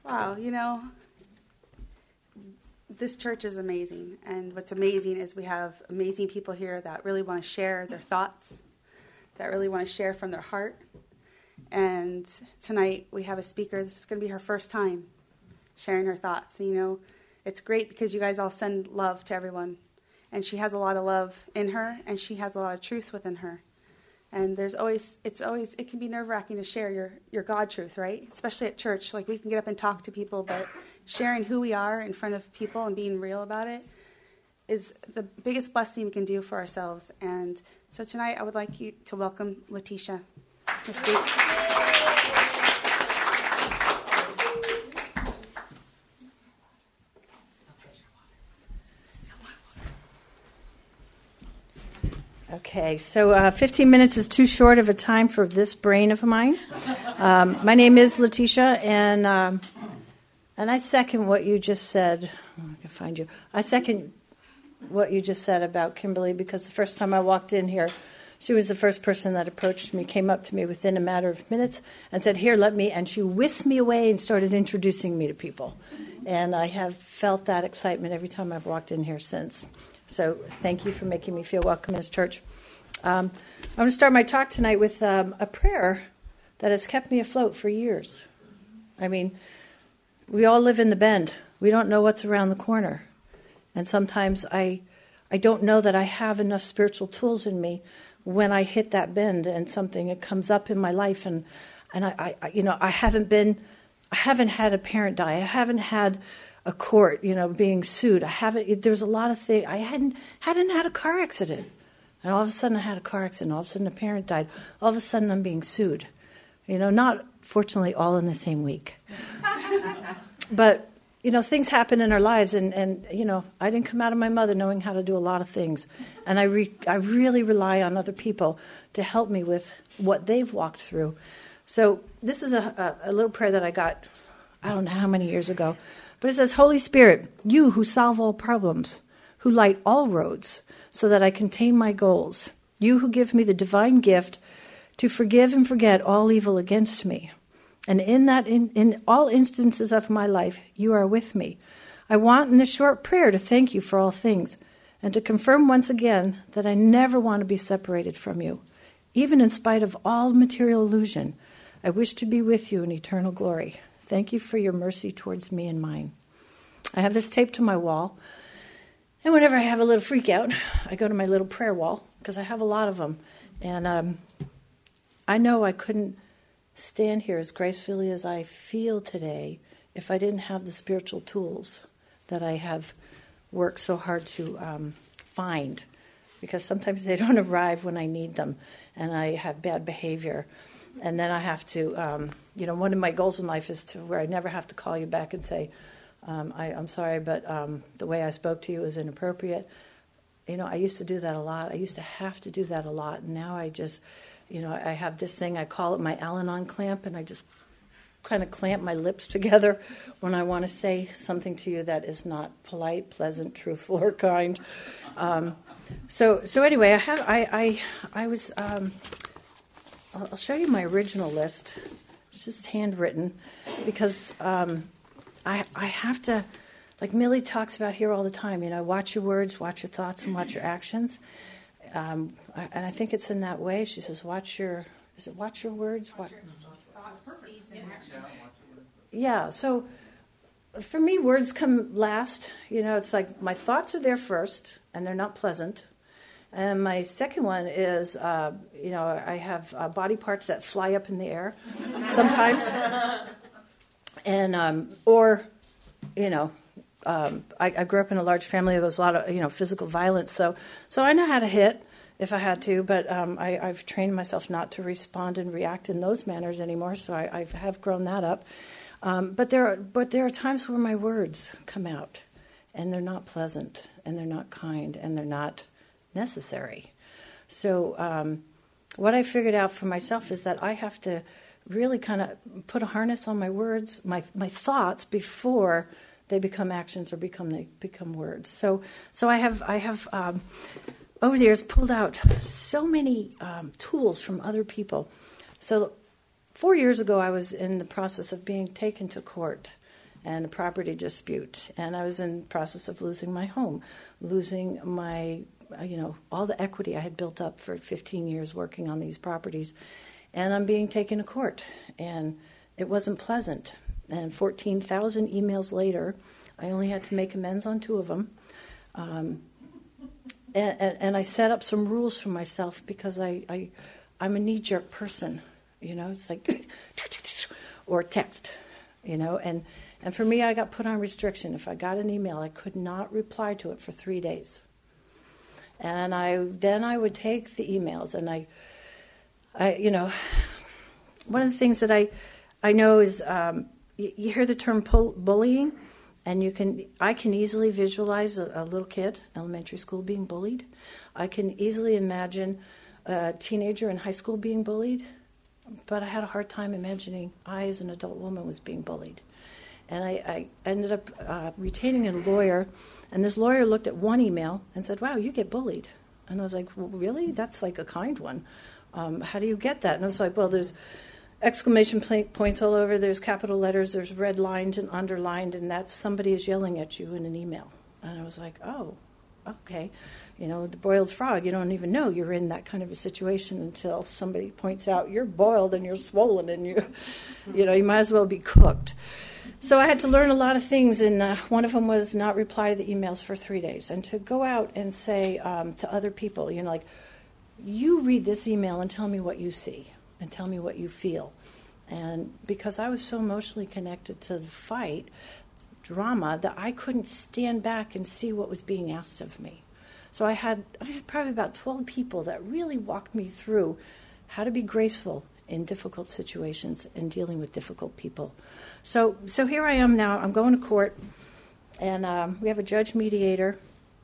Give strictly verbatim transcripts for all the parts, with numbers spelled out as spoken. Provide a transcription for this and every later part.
Wow, you know, this church is amazing. And what's amazing is we have amazing people here that really want to share their thoughts, that really want to share from their heart. And tonight we have a speaker. This is going to be her first time sharing her thoughts. And, you know, it's great because you guys all send love to everyone. And she has a lot of love in her, and she has a lot of truth within her. And there's always, it's always, it can be nerve-wracking to share your, your God truth, right? Especially at church. Like, we can get up and talk to people, but sharing who we are in front of people and being real about it is the biggest blessing we can do for ourselves. And so tonight I would like you to welcome Letitia to speak. Okay, so uh, fifteen minutes is too short of a time for this brain of mine. Um, my name is Letitia, and um, and I second what you just said. I can find you. I second what you just said about Kimberly, because the first time I walked in here, she was the first person that approached me, came up to me within a matter of minutes, and said, "Here, let me," and she whisked me away and started introducing me to people. And I have felt that excitement every time I've walked in here since. So thank you for making me feel welcome in this church. Um, I'm going to start my talk tonight with um, a prayer that has kept me afloat for years. I mean, we all live in the Bend. We don't know what's around the corner. And sometimes I I don't know that I have enough spiritual tools in me when I hit that bend and something it comes up in my life. And, and I, I, you know, I haven't been, I haven't had a parent die. I haven't had a court, you know, being sued. I haven't, there's a lot of things. I hadn't, hadn't had a car accident. And all of a sudden I had a car accident. All of a sudden a parent died. All of a sudden I'm being sued. You know, not, fortunately, all in the same week. But, you know, things happen in our lives. And, and, you know, I didn't come out of my mother knowing how to do a lot of things. And I, re, I really rely on other people to help me with what they've walked through. So this is a, a, a little prayer that I got, I don't know how many years ago. But it says, "Holy Spirit, you who solve all problems, who light all roads so that I contain my goals, you who give me the divine gift to forgive and forget all evil against me. And in that, in, in all instances of my life, you are with me. I want in this short prayer to thank you for all things and to confirm once again that I never want to be separated from you. Even in spite of all material illusion, I wish to be with you in eternal glory. Thank you for your mercy towards me and mine." I have this taped to my wall. And whenever I have a little freak out, I go to my little prayer wall, because I have a lot of them. And um, I know I couldn't stand here as gracefully as I feel today if I didn't have the spiritual tools that I have worked so hard to um, find. Because sometimes they don't arrive when I need them, and I have bad behavior. And then I have to, um, you know, one of my goals in life is to where I never have to call you back and say, um, I, I'm sorry, but um, the way I spoke to you is inappropriate. You know, I used to do that a lot. I used to have to do that a lot. And now I just, you know, I have this thing, I call it my Al-Anon clamp, and I just kind of clamp my lips together when I want to say something to you that is not polite, pleasant, truthful, or kind. Um, so, so anyway, I have, I, I, I was... Um, I'll show you my original list. It's just handwritten because um, I I have to, like Millie talks about here all the time, you know, watch your words, watch your thoughts, and watch your actions. Um, and I think it's in that way. She says, watch your, is it watch your words? Watch your thoughts, deeds, and actions. Yeah, so for me, words come last. You know, it's like my thoughts are there first, and they're not pleasant. And my second one is, uh, you know, I have uh, body parts that fly up in the air sometimes. and, um, or, you know, um, I, I grew up in a large family. There was a lot of, you know, physical violence. So so I know how to hit if I had to, but um, I, I've trained myself not to respond and react in those manners anymore. So I, I have grown that up. Um, but there are, but there are times where my words come out, and they're not pleasant, and they're not kind, and they're not necessary. So um, what I figured out for myself is that I have to really kind of put a harness on my words, my my thoughts, before they become actions or become they become words. So so I have I have um, over the years pulled out so many um, tools from other people. So four years ago, I was in the process of being taken to court and a property dispute. And I was in the process of losing my home, losing my, you know, all the equity I had built up for fifteen years working on these properties. And I'm being taken to court. And it wasn't pleasant. And fourteen thousand emails later, I only had to make amends on two of them. Um, and, and, and I set up some rules for myself because I, I, I'm a knee-jerk person. You know, it's like, or text, you know. And, and for me, I got put on restriction. If I got an email, I could not reply to it for three days. And I then I would take the emails and I, I you know, one of the things that I, I know is um, you, you hear the term pull, bullying. And you can, I can easily visualize a, a little kid, elementary school, being bullied. I can easily imagine a teenager in high school being bullied. But I had a hard time imagining I, as an adult woman, was being bullied. And I, I ended up uh, retaining a lawyer. And this lawyer looked at one email and said, "Wow, you get bullied." And I was like, "Well, really? That's like a kind one. Um, how do you get that?" And I was like, "Well, there's exclamation points all over, there's capital letters, there's red lined and underlined, and that's somebody is yelling at you in an email." And I was like, oh, okay. You know, the boiled frog, you don't even know you're in that kind of a situation until somebody points out you're boiled and you're swollen and you, you know, you might as well be cooked. So I had to learn a lot of things, and uh, one of them was not reply to the emails for three days and to go out and say um, to other people, you know, like, you read this email and tell me what you see. And tell me what you feel. And because I was so emotionally connected to the fight, drama, that I couldn't stand back and see what was being asked of me. So I had I had probably about twelve people that really walked me through how to be graceful in difficult situations and dealing with difficult people. So so here I am now. I'm going to court, and um, we have a judge mediator.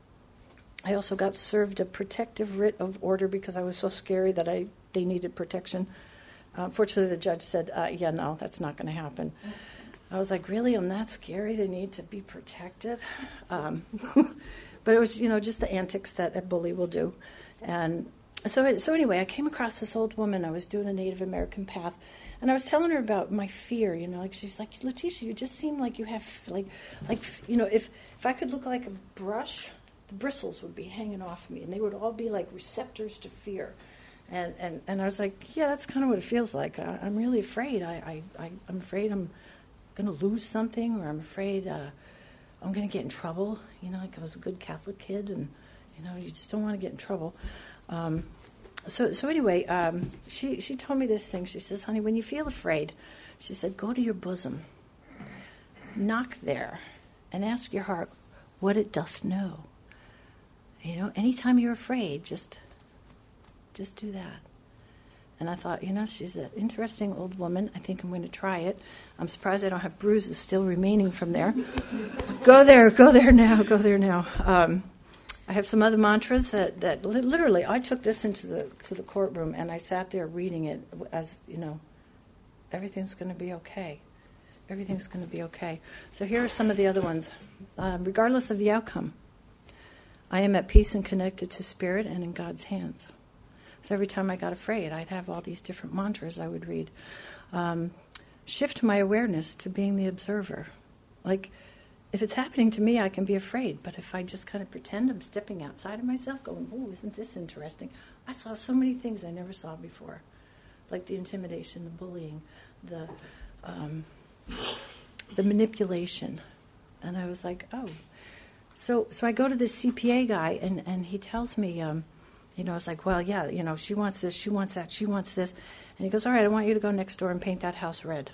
I also got served a protective writ of order because I was so scary that I they needed protection. Uh, fortunately, the judge said, uh, yeah, no, that's not going to happen. I was like, really? I'm that scary? They need to be protected? Um, but it was, you know, just the antics that a bully will do. And so, so anyway, I came across this old woman. I was doing a Native American path, and I was telling her about my fear. You know, like she's like, Letitia, you just seem like you have, like, like you know, if if I could look like a brush, the bristles would be hanging off me, and they would all be like receptors to fear. And, and and I was like, yeah, that's kind of what it feels like. I, I'm really afraid. I, I, I, I'm afraid I'm going to lose something, or I'm afraid uh, I'm going to get in trouble. You know, like I was a good Catholic kid, and, you know, you just don't want to get in trouble. Um, so so anyway, um, she, she told me this thing. She says, honey, when you feel afraid, she said, go to your bosom, knock there, and ask your heart what it doth know. You know, anytime you're afraid, just... Just do that. And I thought, you know, she's an interesting old woman. I think I'm going to try it. I'm surprised I don't have bruises still remaining from there. Go there, go there now, go there now. Um, I have some other mantras that, that li- literally, I took this into the to the courtroom and I sat there reading it as, you know, everything's going to be okay. Everything's going to be okay. So here are some of the other ones. Um, regardless of the outcome, I am at peace and connected to spirit and in God's hands. So every time I got afraid, I'd have all these different mantras I would read. Um, shift my awareness to being the observer. Like, if it's happening to me, I can be afraid. But if I just kind of pretend I'm stepping outside of myself, going, oh, isn't this interesting? I saw so many things I never saw before. Like the intimidation, the bullying, the um, the manipulation. And I was like, oh. So so I go to this C P A guy, and, and he tells me... Um, You know, it's like, well, yeah, you know, she wants this, she wants that, she wants this. And he goes, all right, I want you to go next door and paint that house red.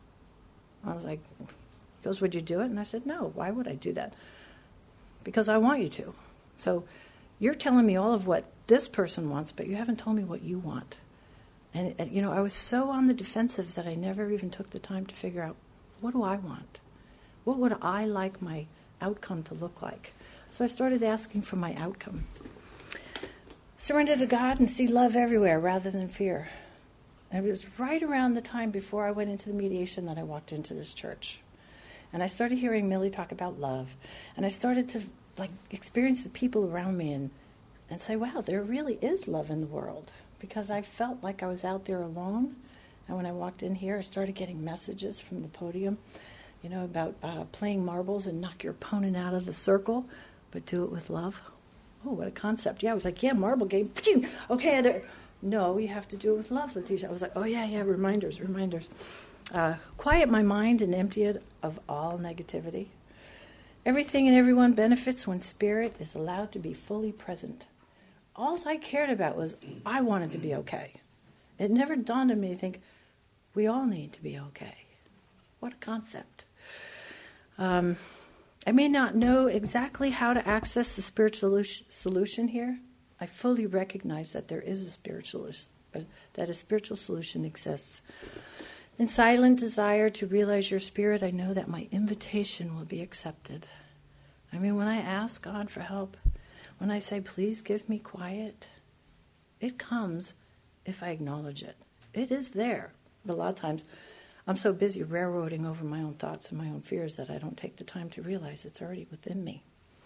I was like, he goes, would you do it? And I said, no, why would I do that? Because I want you to. So you're telling me all of what this person wants, but you haven't told me what you want. And, and, you know, I was so on the defensive that I never even took the time to figure out, what do I want? What would I like my outcome to look like? So I started asking for my outcome. Surrender to God and see love everywhere rather than fear. And it was right around the time before I went into the mediation that I walked into this church. And I started hearing Millie talk about love. And I started to like experience the people around me and, and say, wow, there really is love in the world. Because I felt like I was out there alone. And when I walked in here, I started getting messages from the podium. you know, about uh, playing marbles and knock your opponent out of the circle, but do it with love. Oh, what a concept. Yeah, I was like, yeah, marble game. Okay, there. No, you have to do it with love, Letitia. I was like, oh, yeah, yeah, reminders, reminders. Uh, quiet my mind and empty it of all negativity. Everything and everyone benefits when spirit is allowed to be fully present. All I cared about was I wanted to be okay. It never dawned on me to think, we all need to be okay. What a concept. Um, I may not know exactly how to access the spiritual solution here. I fully recognize that there is a spiritual, that a spiritual solution exists. In silent desire to realize your spirit, I know that my invitation will be accepted. I mean, when I ask God for help, when I say, please give me quiet, it comes if I acknowledge it. It is there. But a lot of times, I'm so busy railroading over my own thoughts and my own fears that I don't take the time to realize it's already within me.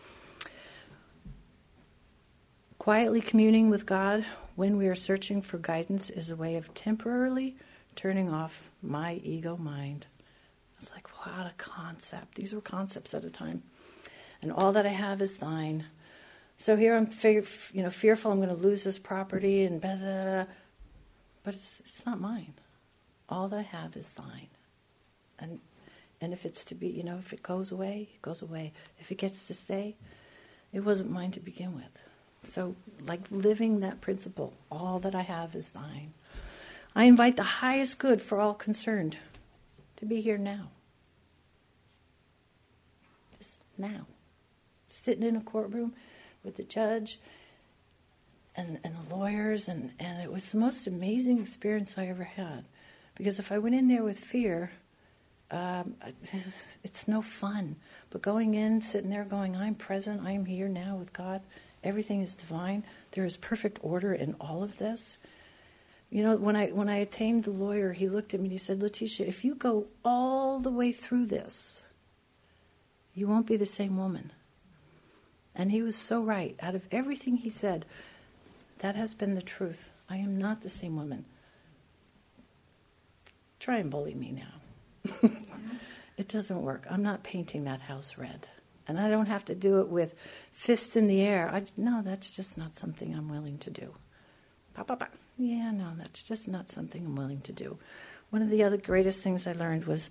Quietly communing with God when we are searching for guidance is a way of temporarily turning off my ego mind. It's like, what a concept. These were concepts at a time. And all that I have is thine. So here I'm fe- you know, fearful I'm going to lose this property, and blah, blah, blah. But it's it's not mine. All that I have is thine. And and if it's to be, you know, if it goes away, it goes away. If it gets to stay, it wasn't mine to begin with. So, like living that principle, all that I have is thine. I invite the highest good for all concerned to be here now. Just now. Sitting in a courtroom with the judge and, and the lawyers, and, and it was the most amazing experience I ever had. Because if I went in there with fear, um, it's no fun. But going in, sitting there going, I'm present, I'm here now with God, everything is divine. There is perfect order in all of this. You know, when I when I attained the lawyer, he looked at me and he said, Letitia, if you go all the way through this, you won't be the same woman. And he was so right. Out of everything he said, that has been the truth. I am not the same woman. Try and bully me now. It doesn't work. I'm not painting that house red. And I don't have to do it with fists in the air. I, no, that's just not something I'm willing to do. Pop, pop, pop. Yeah, no, that's just not something I'm willing to do. One of the other greatest things I learned was,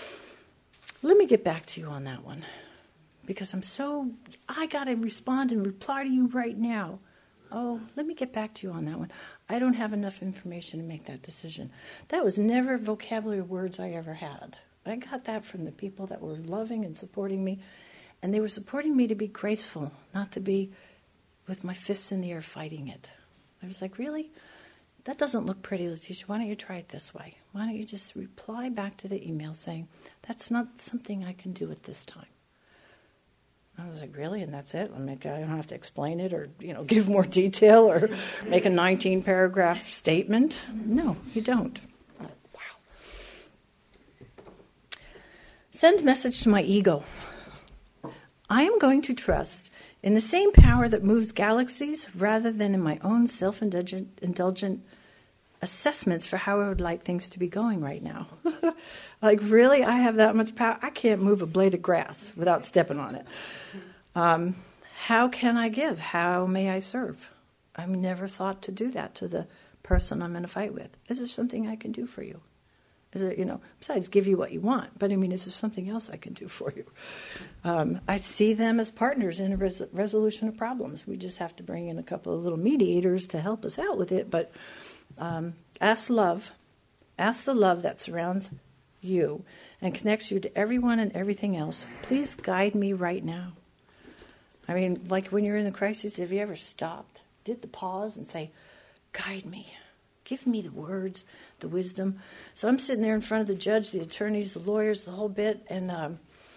let me get back to you on that one. Because I'm so, I got to respond and reply to you right now. Oh, let me get back to you on that one. I don't have enough information to make that decision. That was never vocabulary words I ever had. I got that from the people that were loving and supporting me. And they were supporting me to be graceful, not to be with my fists in the air fighting it. I was like, really? That doesn't look pretty, Letitia. Why don't you try it this way? Why don't you just reply back to the email saying, that's not something I can do at this time. I was like, really? And that's it? I mean, I don't have to explain it or, you know, give more detail or make a nineteen-paragraph statement. No, you don't. Oh, wow. Send message to my ego. I am going to trust in the same power that moves galaxies rather than in my own self-indulgent indulgent assessments for how I would like things to be going right now. Like, really? I have that much power? I can't move a blade of grass without stepping on it. Um, how can I give? How may I serve? I've never thought to do that to the person I'm in a fight with. Is there something I can do for you? Is there, you know, besides give you what you want, but I mean, is there something else I can do for you? Um, I see them as partners in a res- resolution of problems. We just have to bring in a couple of little mediators to help us out with it, but um, ask love. Ask the love that surrounds you and connects you to everyone and everything else. Please guide me right now. I mean, like when you're in the crisis, have you ever stopped, did the pause and say, guide me, give me the words, the wisdom. So I'm sitting there in front of the judge, the attorneys, the lawyers, the whole bit, and um,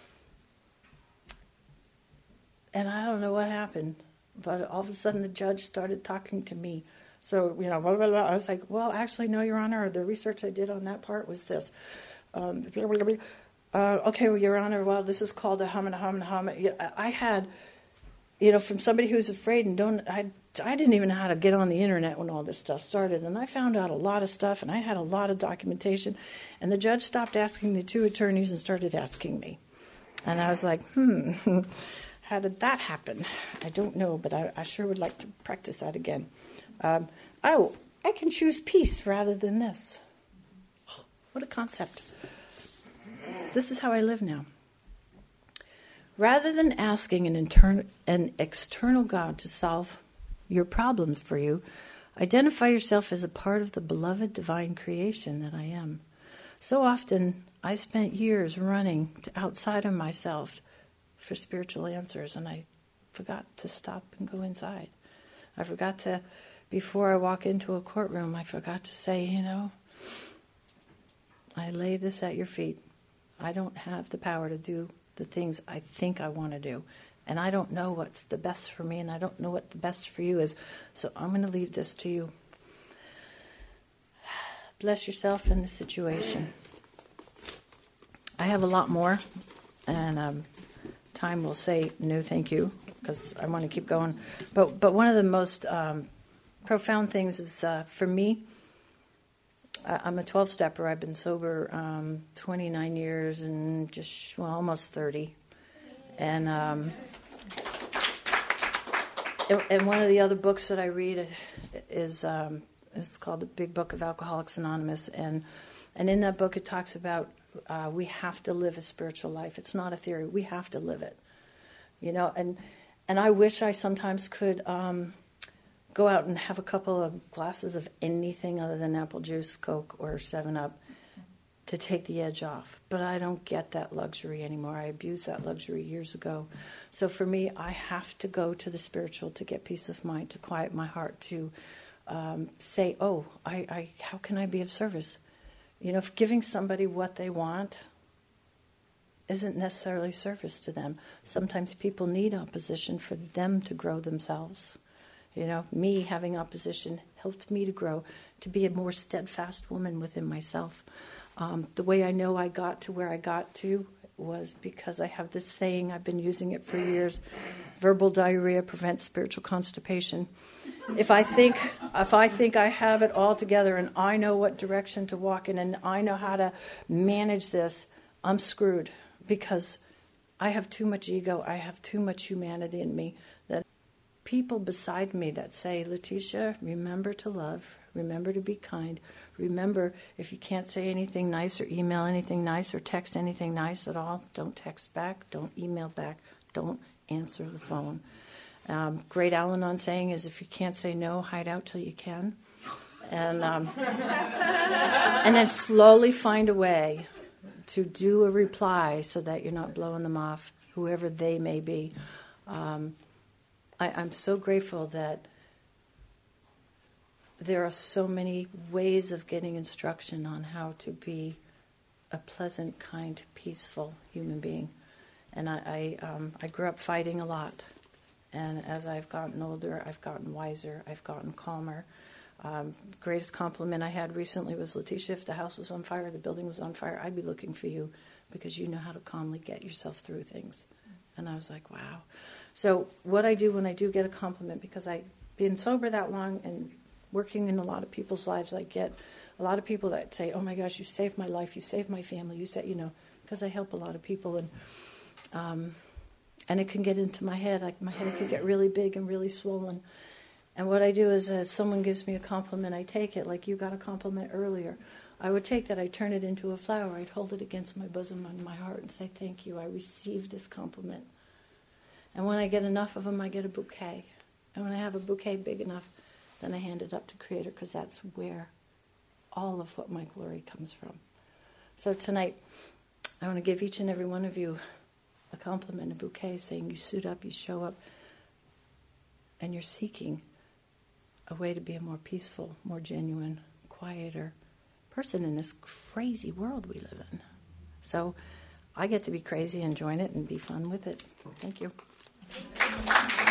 and I don't know what happened, but all of a sudden the judge started talking to me. So, you know, blah, blah, blah. I was like, well, actually, no, Your Honor, the research I did on that part was this. Um, blah, blah, blah. Uh, okay, well, Your Honor, well, this is called a hum and a hum and a hum. I had, you know, from somebody who's afraid and don't, I I didn't even know how to get on the internet when all this stuff started, and I found out a lot of stuff, and I had a lot of documentation, and the judge stopped asking the two attorneys and started asking me. And I was like, hmm, how did that happen? I don't know, but I, I sure would like to practice that again. Um, oh, I can choose peace rather than this. What a concept. This is how I live now. Rather than asking an, internal, an external God to solve your problems for you, identify yourself as a part of the beloved divine creation that I am. So often, I spent years running to outside of myself for spiritual answers, and I forgot to stop and go inside. I forgot to, before I walk into a courtroom, I forgot to say, you know, I lay this at your feet. I don't have the power to do the things I think I want to do. And I don't know what's the best for me, and I don't know what the best for you is. So I'm going to leave this to you. Bless yourself in the situation. I have a lot more, and um, time will say no thank you, because I want to keep going. But but one of the most um, profound things is, uh, for me, I'm a twelve-stepper. I've been sober um, twenty-nine years and just, well, almost thirty. And, um, and one of the other books that I read is um, it's called The Big Book of Alcoholics Anonymous. And, and in that book it talks about uh, we have to live a spiritual life. It's not a theory. We have to live it. You know, and, and I wish I sometimes could... Um, go out and have a couple of glasses of anything other than apple juice, Coke, or seven up to take the edge off. But I don't get that luxury anymore. I abused that luxury years ago. So for me, I have to go to the spiritual to get peace of mind, to quiet my heart, to um, say, oh, I, I, how can I be of service? You know, if giving somebody what they want isn't necessarily service to them. Sometimes people need opposition for them to grow themselves. You know, me having opposition helped me to grow, to be a more steadfast woman within myself. Um, the way I know I got to where I got to was because I have this saying, I've been using it for years, verbal diarrhea prevents spiritual constipation. If I think if I think I have it all together and I know what direction to walk in and I know how to manage this, I'm screwed because I have too much ego, I have too much humanity in me. That people beside me that say, Letitia, remember to love, remember to be kind, remember if you can't say anything nice or email anything nice or text anything nice at all, don't text back, don't email back, don't answer the phone. Um, great Al-Anon saying is if you can't say no, hide out till you can. And, um, and then slowly find a way to do a reply so that you're not blowing them off, whoever they may be. Um, I, I'm so grateful that there are so many ways of getting instruction on how to be a pleasant, kind, peaceful human being. And I, I, um, I grew up fighting a lot. And as I've gotten older, I've gotten wiser, I've gotten calmer. Um, the greatest compliment I had recently was, Letitia, if the house was on fire, the building was on fire, I'd be looking for you because you know how to calmly get yourself through things. And I was like, wow. So what I do when I do get a compliment, because I've been sober that long and working in a lot of people's lives, I get a lot of people that say, oh my gosh, you saved my life, you saved my family, you said, you know, because I help a lot of people. And um, and it can get into my head. Like my head can get really big and really swollen. And what I do is, as someone gives me a compliment, I take it. Like you got a compliment earlier. I would take that, I'd turn it into a flower. I'd hold it against my bosom and my heart and say, thank you, I received this compliment. And when I get enough of them, I get a bouquet. And when I have a bouquet big enough, then I hand it up to Creator, because that's where all of what my glory comes from. So tonight, I want to give each and every one of you a compliment, a bouquet, saying you suit up, you show up, and you're seeking a way to be a more peaceful, more genuine, quieter person in this crazy world we live in. So I get to be crazy and join it and be fun with it. Thank you.